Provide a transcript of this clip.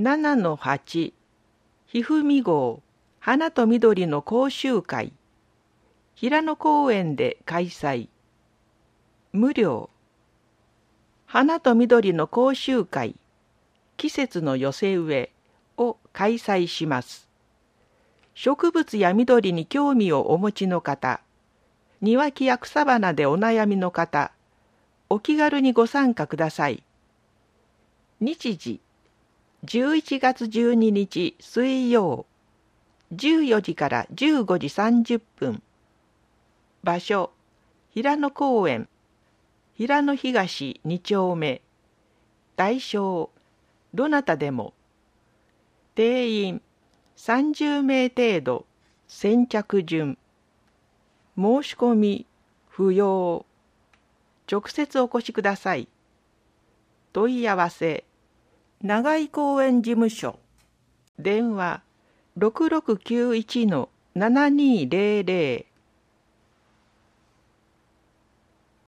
7-8ひふみ号花と緑の講習会平野公園で開催無料花と緑の講習会季節の寄せ植えを開催します。植物や緑に興味をお持ちの方、庭木や草花でお悩みの方、お気軽にご参加ください。日時11月12日水曜14時から15時30分場所平野公園平野東2丁目大小どなたでも定員30名程度先着順申し込み不要直接お越しください。問い合わせ長井公園事務所電話6691-7200